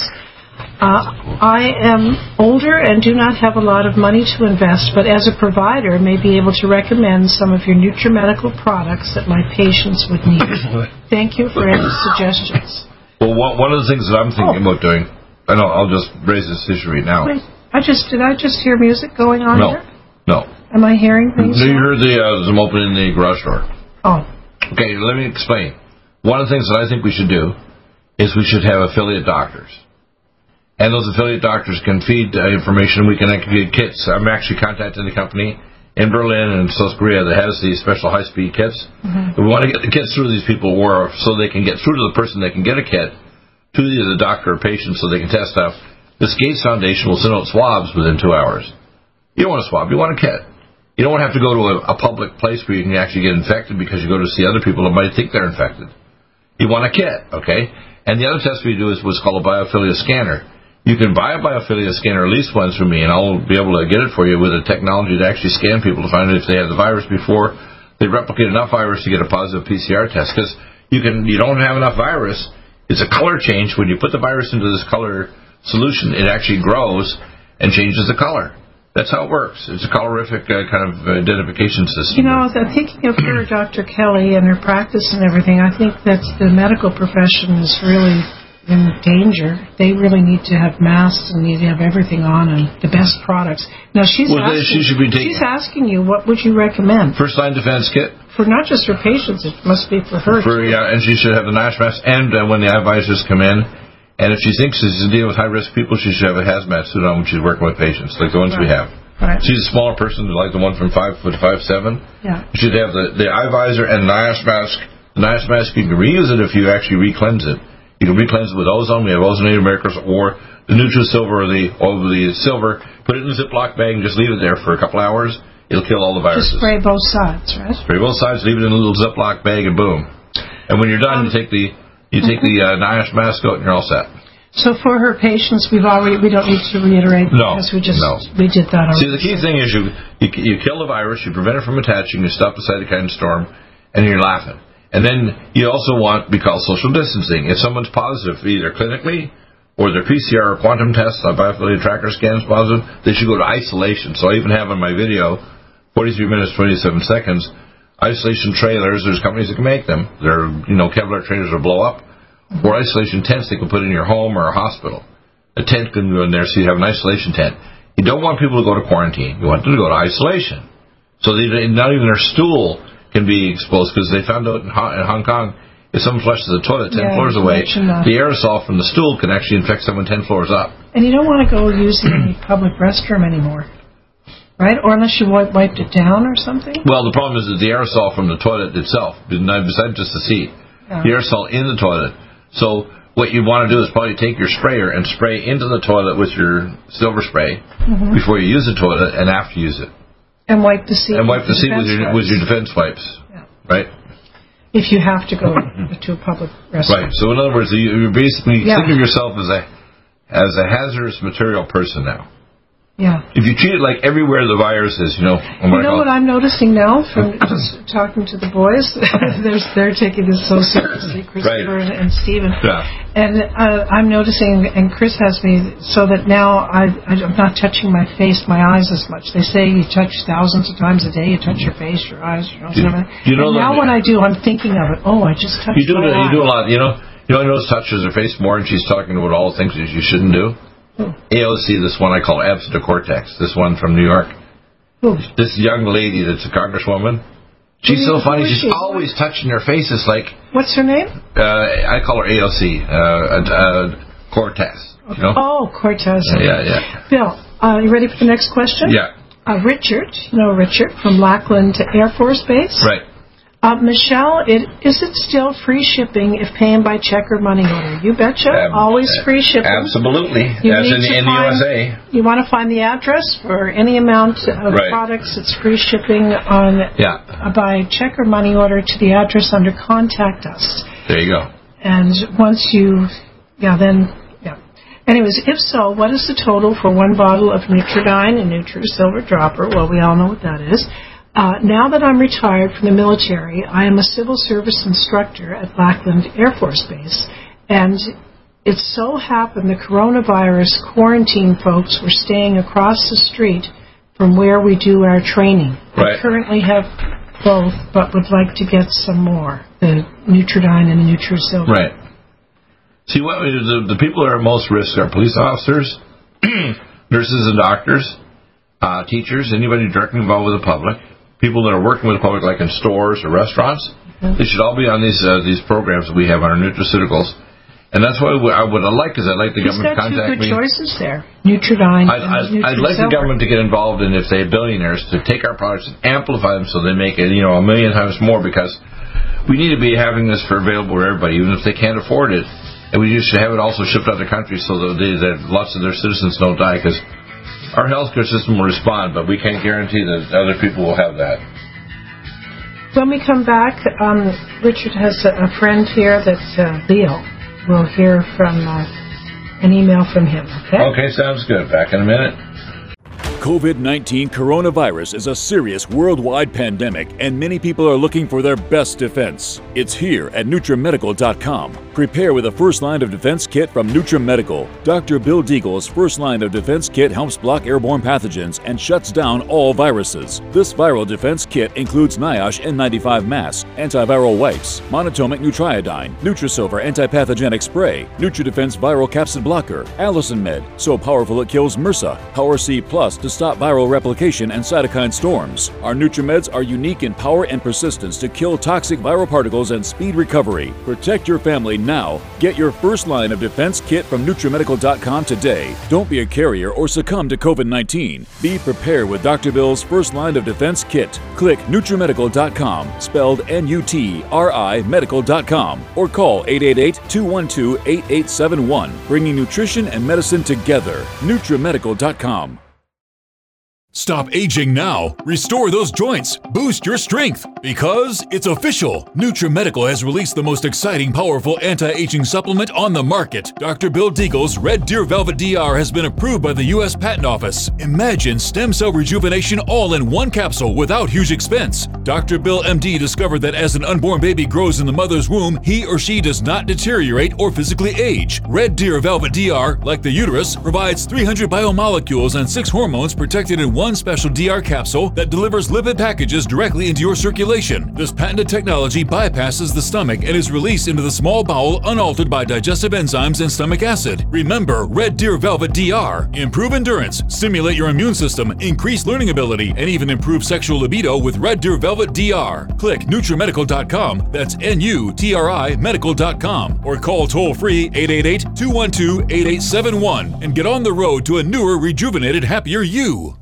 I am older and do not have a lot of money to invest, but as a provider may be able to recommend some of your NutriMedical products that my patients would need. Thank you for any suggestions. Well, one of the things that I'm thinking about doing, and I'll just raise this issue right now. Wait, did I just hear music going on here? No. Am I hearing things? You heard them opening the garage door. Oh. Okay, let me explain. One of the things that I think we should do is we should have affiliate doctors. And those affiliate doctors can feed information. We can get kits. I'm actually contacting the company in Berlin and South Korea that has these special high-speed kits. Mm-hmm. We want to get the kits through these people so they can get through to the person that can get a kit to either the doctor or patient so they can test stuff. This Gates Foundation will send out swabs within 2 hours. You don't want a swab. You want a kit. You don't have to go to a public place where you can actually get infected because you go to see other people that might think they're infected. You want a kit, okay? And the other test we do is what's called a biophilia scanner. You can buy a biophilia scanner, at least one from me, and I'll be able to get it for you with a technology to actually scan people to find out if they have the virus before they replicate enough virus to get a positive PCR test. Because you don't have enough virus. It's a color change. When you put the virus into this color solution, it actually grows and changes the color. That's how it works. It's a colorific kind of identification system. Thinking of her, Dr. Kelly, and her practice and everything, I think that the medical profession is really in danger. They really need to have masks and need to have everything on and the best products. Now she's asking you, what would you recommend? First line defense kit. For not just her patients, it must be for her. And she should have the NASH mask. And when the eye visors come in, And if she thinks she's dealing with high-risk people, she should have a hazmat suit on when she's working with patients, like the ones we have. Right. She's a smaller person, like the one from 5 foot 5'7". Yeah. She should have the eye visor and NIOSH mask. The NIOSH mask, you can reuse it if you actually re-cleanse it. You can re-cleanse it with ozone. We have ozonated Americas, or the NutriSilver or the silver. Put it in a Ziploc bag and just leave it there for a couple hours. It'll kill all the viruses. Just spray both sides, right? Spray both sides, leave it in a little Ziploc bag, and boom. And when you're done, you take the NIOSH mask out, and you're all set. So for her patients, we don't need to reiterate because we did that already. See, the key thing is you kill the virus, you prevent it from attaching, you stop the cytokine storm, and you're laughing. And then you also want what we call social distancing. If someone's positive, either clinically or their PCR or quantum test, bioaffiliated tracker scans positive, they should go to isolation. So I even have in my video, 43 minutes, 27 seconds, isolation trailers. There's companies that can make them. They're, Kevlar trailers will blow up. Or isolation tents they can put in your home or a hospital. A tent can go in there, so you have an isolation tent. You don't want people to go to quarantine. You want them to go to isolation. So not even their stool can be exposed, because they found out in Hong Kong, if someone flushes the toilet 10 floors away, the aerosol from the stool can actually infect someone 10 floors up. And you don't want to go using any public restroom anymore, right? Or unless you wiped it down or something? Well, the problem is that the aerosol from the toilet itself, besides just the seat, the aerosol in the toilet. So what you want to do is probably take your sprayer and spray into the toilet with your silver spray before you use the toilet and after you use it. And wipe the seat. And wipe the seat with your defense wipes. Yeah. Right? If you have to go to a public restroom. Right. So in other words, you basically think of yourself as a hazardous material person now. Yeah. If you treat it like everywhere the virus is, what I'm noticing now from just talking to the boys, they're taking this so seriously, Christopher and Stephen. Yeah. And I'm noticing, and Chris has me, so that now I'm not touching my face, my eyes as much. They say you touch thousands of times a day. You touch your face, your eyes, your nose, and now when I do, I'm thinking of it. Oh, I just touched my eye. You do a lot. You know, touches her face more, and she's talking about all the things that you shouldn't do. AOC, this one I call absent cortex, this one from New York. This young lady that's a congresswoman. She's so funny. She's always touching her face. It's like... What's her name? I call her AOC, Cortez. Oh, Cortez. Yeah. Bill, you ready for the next question? Yeah. Richard, Richard from Lackland Air Force Base. Right. Michelle, is it still free shipping if paying by check or money order? You betcha. Always free shipping. Absolutely. As in the USA. You want to find the address for any amount of products. It's free shipping on by check or money order to the address under Contact Us. There you go. And once you, Anyways, if so, what is the total for one bottle of Nutridyne and NutriSilver Dropper? Well, we all know what that is. Now that I'm retired from the military, I am a civil service instructor at Lackland Air Force Base, and it so happened the coronavirus quarantine folks were staying across the street from where we do our training. Right. I currently have both, but would like to get some more, the Nutridyne and the NutriSilver. Right. See, the people that are at most risk are police officers, nurses and doctors, teachers, anybody directly involved with the public. People that are working with the public, like in stores or restaurants, they should all be on these programs that we have on our nutraceuticals. And that's why what I'd like the government to contact me. He's got two good choices there, Nutridyne and NutriSilver. I'd like the government to get involved in, if they have billionaires, to take our products and amplify them so they make it, 1 million times more, because we need to be having this for available for everybody, even if they can't afford it. And we should have it also shipped out to countries so that lots of their citizens don't die, because our healthcare system will respond, but we can't guarantee that other people will have that. When we come back, Richard has a friend here that Leo will hear from an email from him. Okay, sounds good. Back in a minute. COVID-19 coronavirus is a serious worldwide pandemic, and many people are looking for their best defense. It's here at NutriMedical.com. Prepare with a first line of defense kit from NutriMedical. Dr. Bill Deagle's first line of defense kit helps block airborne pathogens and shuts down all viruses. This viral defense kit includes NIOSH N95 mask, antiviral wipes, monatomic Nutriodine, NutriSilver antipathogenic spray, NutriDefense viral capsid blocker, Allison Med, so powerful it kills MRSA, Power C Plus to stop viral replication and cytokine storms. Our NutriMeds are unique in power and persistence to kill toxic viral particles and speed recovery. Protect your family now. Get your first line of defense kit from NutriMedical.com today. Don't be a carrier or succumb to COVID-19. Be prepared with Dr. Bill's first line of defense kit. Click NutriMedical.com, spelled N-U-T-R-I medical.com, or call 888-212-8871, bringing nutrition and medicine together. NutriMedical.com. Stop aging now. Restore those joints. Boost your strength. Because it's official. NutriMedical has released the most exciting, powerful anti-aging supplement on the market. Dr. Bill Deagle's Red Deer Velvet DR has been approved by the U.S. Patent Office. Imagine stem cell rejuvenation all in one capsule without huge expense. Dr. Bill MD discovered that as an unborn baby grows in the mother's womb, he or she does not deteriorate or physically age. Red Deer Velvet DR, like the uterus, provides 300 biomolecules and 6 hormones protected in one special DR capsule that delivers lipid packages directly into your circulation. This patented technology bypasses the stomach and is released into the small bowel unaltered by digestive enzymes and stomach acid. Remember Red Deer Velvet DR. Improve endurance, stimulate your immune system, increase learning ability, and even improve sexual libido with Red Deer Velvet DR. Click NutriMedical.com, that's N-U-T-R-I medical.com, or call toll-free 888-212-8871 and get on the road to a newer, rejuvenated, happier you.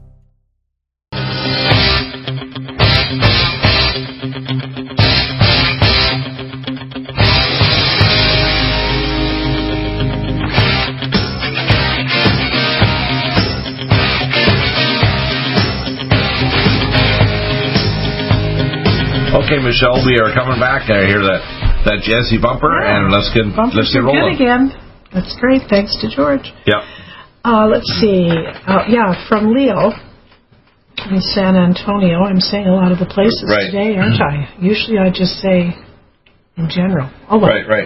Okay, Michelle, we are coming back. I hear that jazzy bumper, and let's get rolling. Good again. That's great. Thanks to George. Yeah. Let's see. From Leo in San Antonio. I'm saying a lot of the places today, aren't I? Usually I just say in general. Oh, well. Right.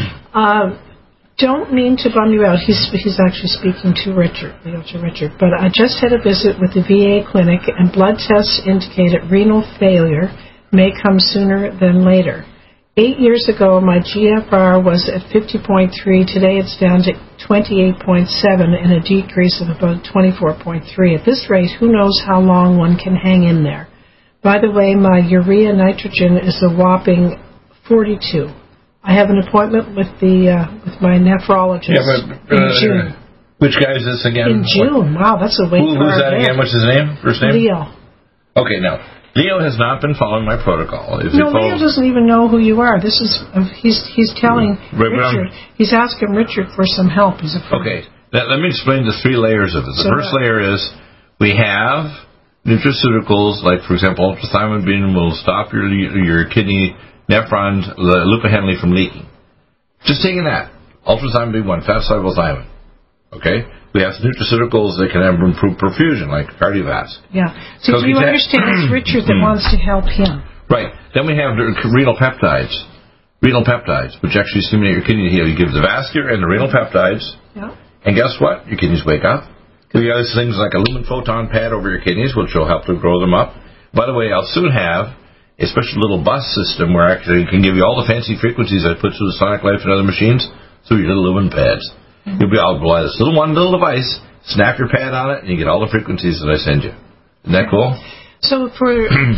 Don't mean to bum you out. He's actually speaking to Richard. But I just had a visit with the VA clinic, and blood tests indicated renal failure may come sooner than later. 8 years ago, my GFR was at 50.3. Today it's down to 28.7 and a decrease of about 24.3. At this rate, who knows how long one can hang in there. By the way, my urea nitrogen is a whopping 42. I have an appointment with my nephrologist in June. Which guy is this again? In June. Wow, that's a wait for Who's that again? What's his name? First name? Leo. Okay, now. Leo has not been following my protocol. Leo doesn't even know who you are. This is he's telling Richard. He's asking Richard for some help. He's afraid. Okay, let me explain the 3 layers of it. The first layer is we have nutraceuticals, like for example, ultrathymidine will stop your kidney nephrons, Lucahenley from leaking. Just taking that, ultrathymidine B1, fat-soluble thiamine. Okay. We have nutraceuticals that can improve perfusion, like Cardiovasc. Yeah. So do you understand it's Richard that wants to help him? Right. Then we have renal peptides. Renal peptides, which actually stimulate your kidney to heal. You give the vascular and the renal peptides. Yeah. And guess what? Your kidneys wake up. We have things like a lumen photon pad over your kidneys, which will help to grow them up. By the way, I'll soon have a special little bus system where actually it can give you all the fancy frequencies I put through the Sonic Life and other machines through your little lumen pads. You'll be able to buy this little device, snap your pad on it, and you get all the frequencies that I send you. Isn't that cool? So for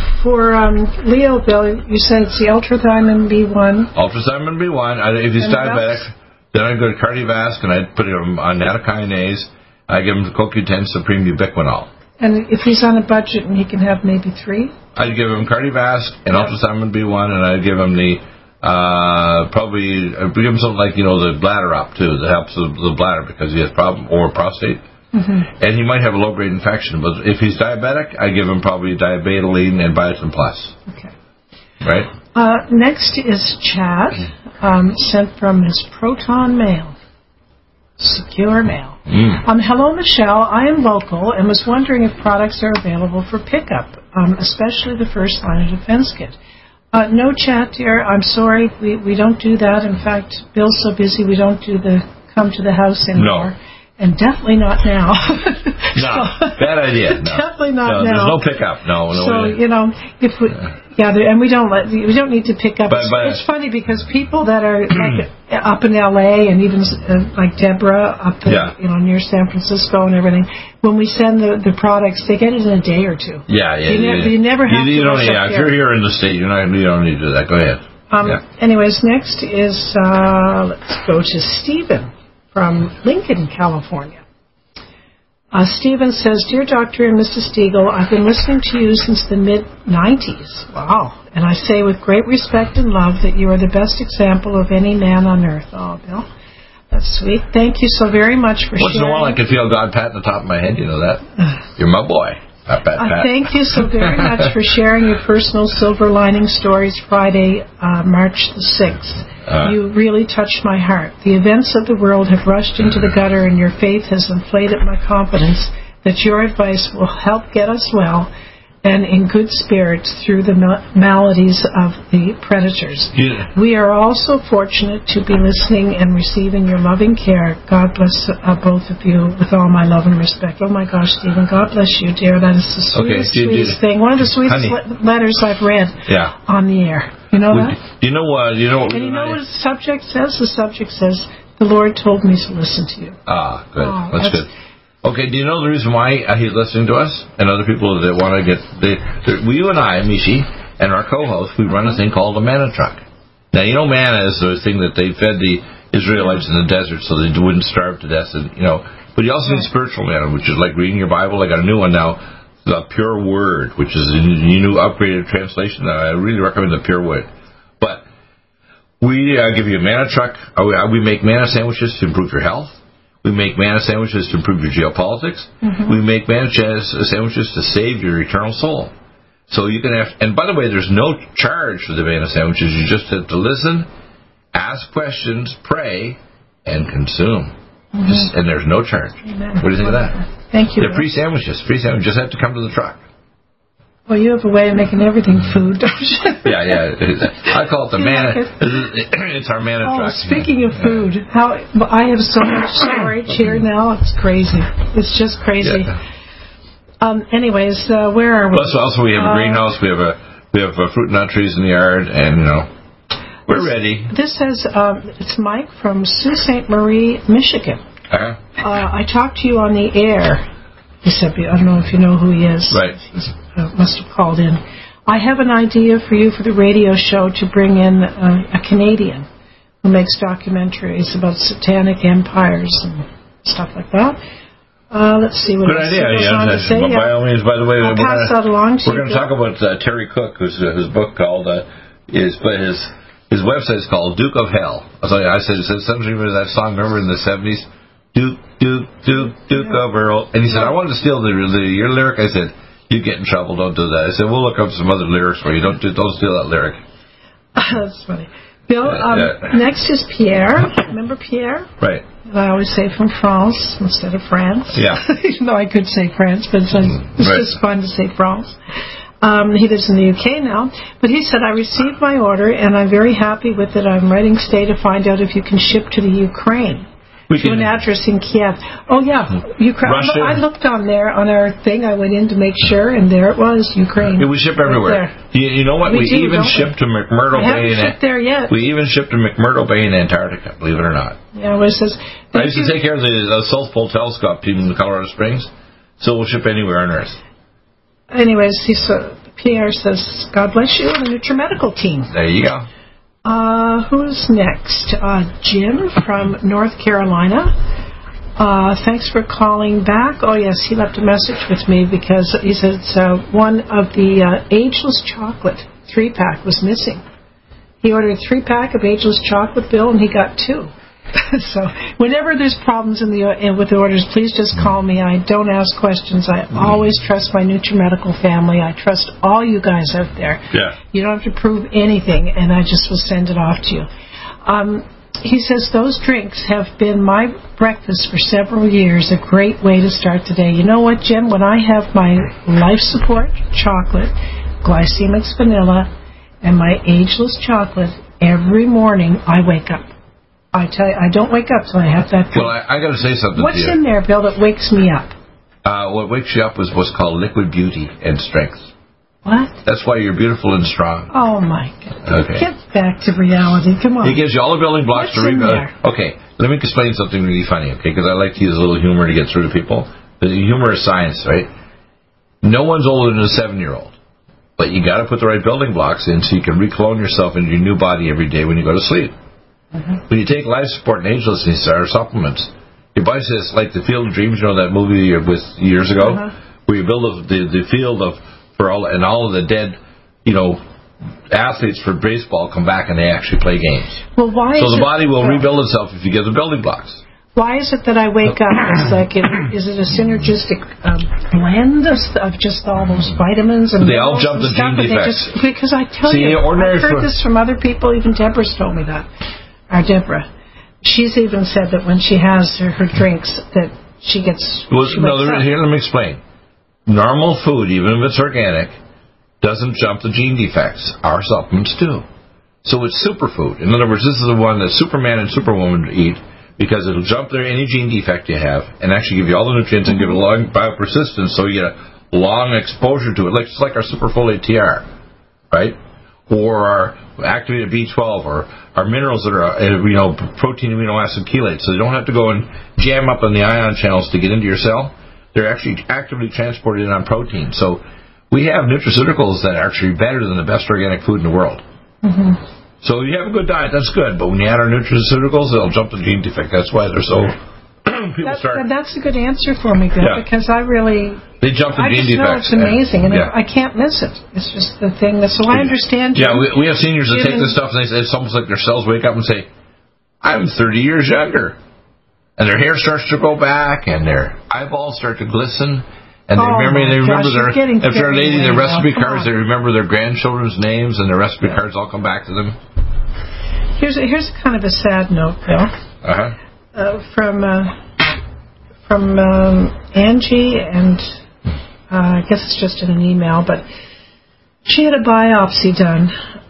Leo, Bill, you said it's the ultrathymidine B1. Ultrathymidine B1. If he's diabetic, then I go to Cardiovasc and I put him on nattokinase. I give him CoQ10 Supreme Ubiquinol. And if he's on a budget and he can have maybe 3? I'd give him Cardiovasc and ultrathymidine B1, and I'd give him the probably give him something like the bladder up too that helps the bladder because he has problem or prostate, and he might have a low grade infection. But if he's diabetic, I give him probably diabetoline and Biotin Plus. Okay. Right. Next is Chad, sent from his Proton Mail, secure mail. Hello, Michelle. I am local and was wondering if products are available for pickup, especially the first line of defense kit. No, Chat, dear. I'm sorry. We don't do that. In fact, Bill's so busy we don't do the come to the house anymore. No. And definitely not now. No, bad idea. No. Definitely not now. There's no pickup. No. So if we, and we don't need to pick up. But it's funny because people that are like up in LA and even like Deborah up near San Francisco and everything, when we send the products, they get it in a day or two. You never have to. If you're here in the state, you don't need to do that. Go ahead. Anyways, next is let's go to Stephen from Lincoln, California. Stephen says, Dear Dr. and Mrs. Deagle, I've been listening to you since the mid-90s. Wow. And I say with great respect and love that you are the best example of any man on earth. Oh, Bill, that's sweet. Thank you so very much for sharing. Once in a while I can feel God patting the top of my head. You know that? You're my boy. Pat. Thank you so very much for sharing your personal silver lining stories Friday, March the 6th. You really touched my heart. The events of the world have rushed into the gutter, and your faith has inflated my confidence that your advice will help get us well and in good spirits through the maladies of the predators. Yeah. We are also fortunate to be listening and receiving your loving care. God bless both of you with all my love and respect. Oh my gosh, Stephen, God bless you, dear. That is the sweetest thing. One of the sweetest letters I've read on the air. You know that? You know what? And you know what the subject says? The subject says, the Lord told me to listen to you. Ah, good. That's good. Okay, do you know the reason why he's listening to us and other people that want to get... you and I, Mishi, and our co-host, we run a thing called a manna truck. Now, you know manna is the thing that they fed the Israelites in the desert so they wouldn't starve to death. And but you also need spiritual manna, which is like reading your Bible. I got a new one now, the Pure Word, which is a new upgraded translation. I really recommend the Pure Word. But we give you a manna truck. We make manna sandwiches to improve your health. We make manna sandwiches to improve your geopolitics. Mm-hmm. We make manna sandwiches to save your eternal soul. So you can and by the way, there's no charge for the manna sandwiches. You just have to listen, ask questions, pray, and consume. Mm-hmm. And there's no charge. Amen. What do you think of that? Thank you. They're free sandwiches. Just have to come to the truck. Well, you have a way of making everything food, don't you? Yeah. I call it the manna. It's our manna truck. Speaking of food, I have so much storage here now. It's crazy. It's just crazy. Yeah. Anyways, where are we? Plus, also we have a greenhouse. We have fruit and nut trees in the yard, and we're ready. This says it's Mike from Sault Ste. Marie, Michigan. I talked to you on the air. He said, I don't know if you know who he is. Right. He must have called in. I have an idea for you for the radio show to bring in a Canadian who makes documentaries about satanic empires and stuff like that. Let's see what good idea. By all means, by the way, I'll pass that along to you. We're going to talk about Terry Cook, whose book called his website is called Duke of Hell. I said something about that song. Remember in the 70s, Duke of Earl, and he said I wanted to steal your lyric. I said, you get in trouble, don't do that. I said, we'll look up some other lyrics for you. Don't steal that lyric. That's funny. Bill, next is Pierre. Remember Pierre? Right. I always say from France instead of France. Yeah. Even though I could say France, but it's just fun to say France. He lives in the UK now. But he said, I received my order, and I'm very happy with it. I'm writing today to find out if you can ship to the Ukraine. To an address in Kiev. Oh, yeah. Ukraine. I looked on there, on our thing. I went in to make sure, and there it was, Ukraine. Yeah, we ship everywhere. You know what? We even ship to McMurdo Bay. I haven't shipped there yet. We even ship to McMurdo Bay in Antarctica, believe it or not. Yeah, well, it says... I used to take care of the South Pole Telescope team in Colorado Springs, so we'll ship anywhere on Earth. Anyways, Pierre says, God bless you, and the NutriMedical team. There you go. Who's next? Jim from North Carolina. Thanks for calling back. Oh, yes, he left a message with me because he said one of the Ageless Chocolate 3-pack was missing. He ordered a 3-pack of Ageless Chocolate, Bill, and he got 2. So whenever there's problems with the orders, please just call me. I don't ask questions. I always trust my NutriMedical family. I trust all you guys out there. Yeah. You don't have to prove anything, and I just will send it off to you. He says, those drinks have been my breakfast for several years, a great way to start the day. You know what, Jim? When I have my Life Support chocolate, Glycemics vanilla, and my Ageless chocolate, every morning I wake up. I tell you, I don't wake up till I have that drink. Well, I got to say something What's to you. in there, Bill, that wakes me up? What wakes you up is what's called liquid beauty and strength. What? That's why you're beautiful and strong. Oh, my God. Okay. Get back to reality. Come on. It gives you all the building blocks What's to in there? Okay, let me explain something really funny, okay, because I like to use a little humor to get through to people. The humor is science, right? No one's older than a 7-year-old. But you got to put the right building blocks in so you can reclone yourself into your new body every day when you go to sleep. Mm-hmm. When you take life support and age listening supplements, your body says, like the Field of Dreams, you know that movie with years ago, where you build the field of all of the dead, athletes for baseball come back and they actually play games. Well, why? So the body will rebuild itself if you give the building blocks. Why is it that I wake up? It's like, is it a synergistic blend of just all those vitamins and they all jump the gene defects? Because I tell you, I've heard this from other people. Even Deborah's told me that. Our Deborah, she's even said that when she has her drinks, that she gets. Here, let me explain. Normal food, even if it's organic, doesn't jump the gene defects. Our supplements do. So it's superfood. In other words, this is the one that Superman and Superwoman eat, because it'll jump there any gene defect you have and actually give you all the nutrients and give it a long biopersistence, so you get a long exposure to it. It's like our Superfolate TR, right? Or our activated B12, or our minerals that are, protein amino acid chelates. So you don't have to go and jam up on the ion channels to get into your cell. They're actually actively transported in on protein. So we have nutraceuticals that are actually better than the best organic food in the world. Mm-hmm. So you have a good diet, that's good. But when you add our nutraceuticals, they'll jump the gene defect. That's why they're so... That's a good answer for me, Bill, because I really... They jump the gene defects. I just know it's amazing, and I can't miss it. It's just the thing that... So I understand... Yeah, we have seniors that take this stuff, and it's almost like their cells wake up and say, I'm 30 years younger. And their hair starts to grow back, and their eyeballs start to glisten. And they remember if they're a lady, their recipe cards, they remember their grandchildren's names, and their recipe cards all come back to them. Here's kind of a sad note, Bill. From Angie, and I guess it's just in an email, but she had a biopsy done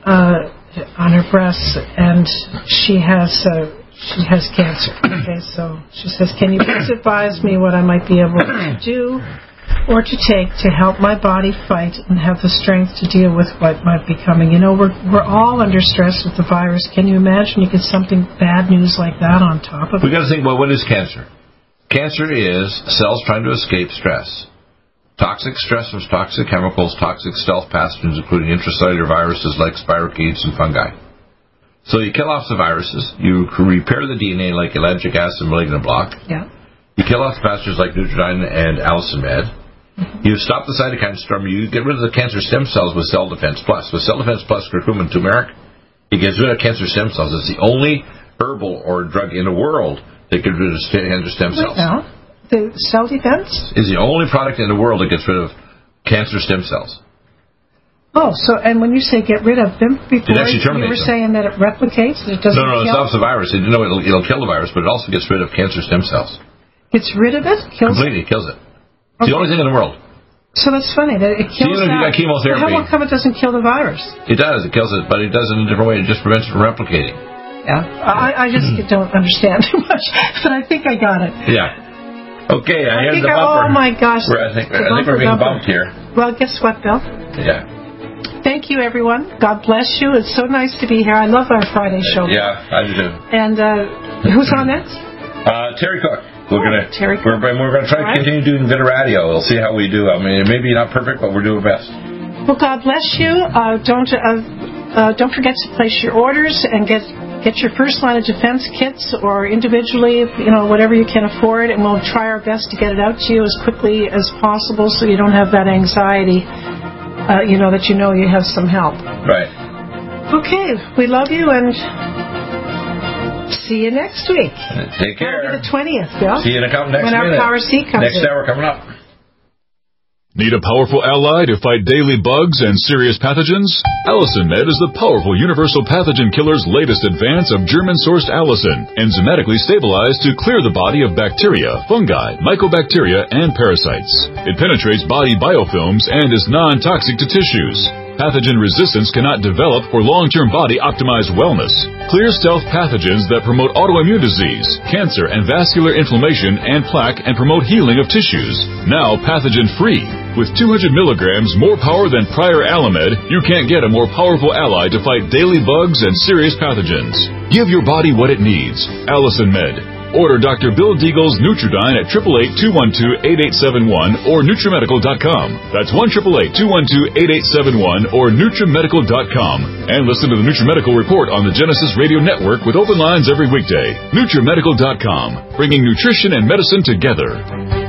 on her breasts, and she has cancer. Okay, so she says, can you please advise me what I might be able to do or to take to help my body fight and have the strength to deal with what might be coming? We're all under stress with the virus. Can you imagine you get something bad news like that on top of it? We've got to think about what is cancer. Cancer is cells trying to escape stress. Toxic stressors, toxic chemicals, toxic stealth pathogens, including intracellular viruses like spirochetes and fungi. So you kill off the viruses, you repair the DNA like ellagic acid and malignant block. Yeah. You kill off the pathogens like Nutridyne and Allicin Med. Mm-hmm. You stop the cytokine storm. You get rid of the cancer stem cells with Cell Defense Plus. With Cell Defense Plus, curcumin, turmeric, it gets rid of cancer stem cells. It's the only herbal or drug in the world that gets rid of cancer stem cells. Now, the Cell Defense is the only product in the world that gets rid of cancer stem cells. Oh, and when you say get rid of them, before you were saying that it replicates? It doesn't No, it stops the virus. It'll kill the virus, but it also gets rid of cancer stem cells. Gets rid of it? Completely kills it. It's the only thing in the world. So that's funny that it kills even if you got chemotherapy. How come it doesn't kill the virus? It does. It kills it, but it does it in a different way. It just prevents it from replicating. Yeah. I just don't understand too much, but I think I got it. Yeah. Okay, here's the bumper. Oh, my gosh. I think we're being bumped here. Well, guess what, Bill? Yeah. Thank you, everyone. God bless you. It's so nice to be here. I love our Friday show. Yeah, I do too. And who's on next? Terry Cook. We're gonna try to continue doing Vitaradio. We'll see how we do. I mean, maybe not perfect, but we're doing our best. Well, God bless you. Don't forget to place your orders and get your first line of defense kits, or individually, whatever you can afford, and we'll try our best to get it out to you as quickly as possible, so you don't have that anxiety. That you have some help. Right. Okay, we love you, and see you next week. Take care. That'll be the 20th, Bill. See you in a couple next minute. When our Power C comes next hour coming up. Need a powerful ally to fight daily bugs and serious pathogens? Allicin Med is the powerful universal pathogen killer's latest advance of German-sourced allicin, enzymatically stabilized to clear the body of bacteria, fungi, mycobacteria, and parasites. It penetrates body biofilms and is non-toxic to tissues. Pathogen resistance cannot develop for long-term body-optimized wellness. Clear stealth pathogens that promote autoimmune disease, cancer, and vascular inflammation and plaque and promote healing of tissues. Now pathogen-free. With 200 milligrams more power than prior Alamed, you can't get a more powerful ally to fight daily bugs and serious pathogens. Give your body what it needs. Allison Med. Order Dr. Bill Deagle's Nutridyne at 888-212-8871 or NutriMedical.com. That's 1-888-212-8871 or NutriMedical.com. And listen to the NutriMedical Report on the Genesis Radio Network with open lines every weekday. NutriMedical.com, bringing nutrition and medicine together.